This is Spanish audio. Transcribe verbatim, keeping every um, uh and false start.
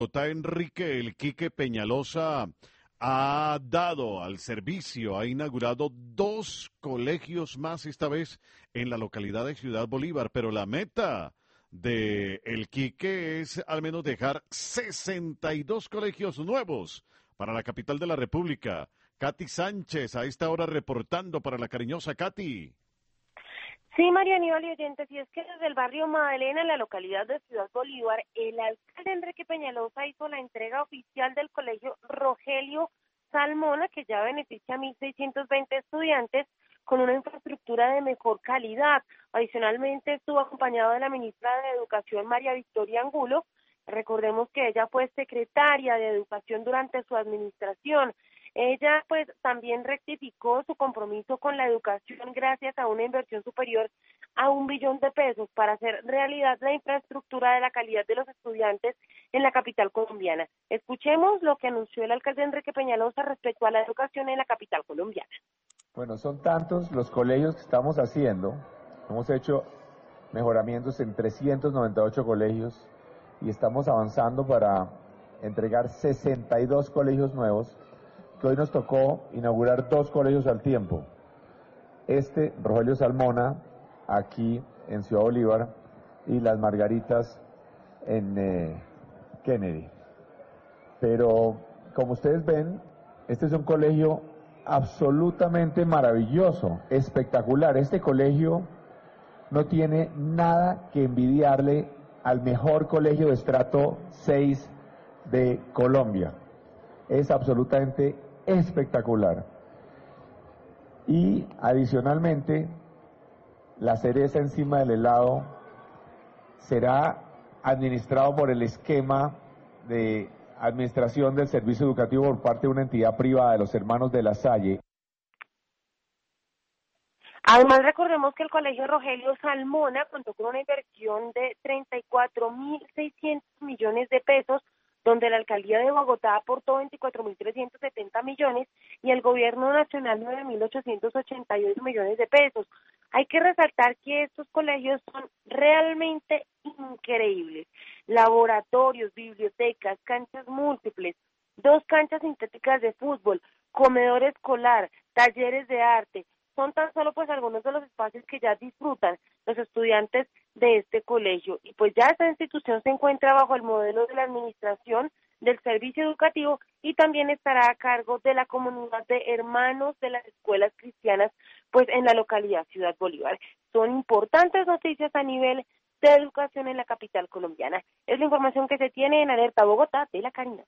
Bogotá, Enrique El Quique Peñalosa ha dado al servicio, ha inaugurado dos colegios más, esta vez en la localidad de Ciudad Bolívar, pero la meta de El Quique es al menos dejar sesenta y dos colegios nuevos para la capital de la República. Katy Sánchez, a esta hora reportando para la cariñosa Katy. Sí, María Aníbal y oyentes, y es que desde el barrio Magdalena, en la localidad de Ciudad Bolívar, el alcalde Enrique Peñalosa hizo la entrega oficial del colegio Rogelio Salmona, que ya beneficia a mil seiscientos veinte estudiantes con una infraestructura de mejor calidad. Adicionalmente, estuvo acompañado de la ministra de Educación, María Victoria Angulo. Recordemos que ella fue secretaria de Educación durante su administración. Ella pues también rectificó su compromiso con la educación gracias a una inversión superior a un billón de pesos para hacer realidad la infraestructura de la calidad de los estudiantes en la capital colombiana. Escuchemos lo que anunció el alcalde Enrique Peñalosa respecto a la educación en la capital colombiana. Bueno, son tantos los colegios que estamos haciendo. Hemos hecho mejoramientos en trescientos noventa y ocho colegios y estamos avanzando para entregar sesenta y dos colegios nuevos, que hoy nos tocó inaugurar dos colegios al tiempo. Este, Rogelio Salmona, aquí en Ciudad Bolívar, y Las Margaritas en eh, Kennedy. Pero, como ustedes ven, este es un colegio absolutamente maravilloso, espectacular. Este colegio no tiene nada que envidiarle al mejor colegio de estrato seis de Colombia. Es absolutamente espectacular. Y adicionalmente, la cereza encima del helado será administrado por el esquema de administración del servicio educativo por parte de una entidad privada de los hermanos de La Salle. Además, recordemos que el colegio Rogelio Salmona contó con una inversión de treinta y cuatro mil seiscientos millones de pesos, donde la alcaldía de Bogotá aportó veinticuatro mil trescientos setenta millones y el gobierno nacional nueve mil ochocientos ochenta y ocho millones de pesos. Hay que resaltar que estos colegios son realmente increíbles. Laboratorios, bibliotecas, canchas múltiples, dos canchas sintéticas de fútbol, comedor escolar, talleres de arte. Son tan solo pues algunos de los espacios que ya disfrutan los estudiantes de este colegio. Y pues ya esta institución se encuentra bajo el modelo de la administración del servicio educativo y también estará a cargo de la comunidad de hermanos de las escuelas cristianas pues en la localidad Ciudad Bolívar. Son importantes noticias a nivel de educación en la capital colombiana. Es la información que se tiene en Alerta Bogotá de la Cariñosa.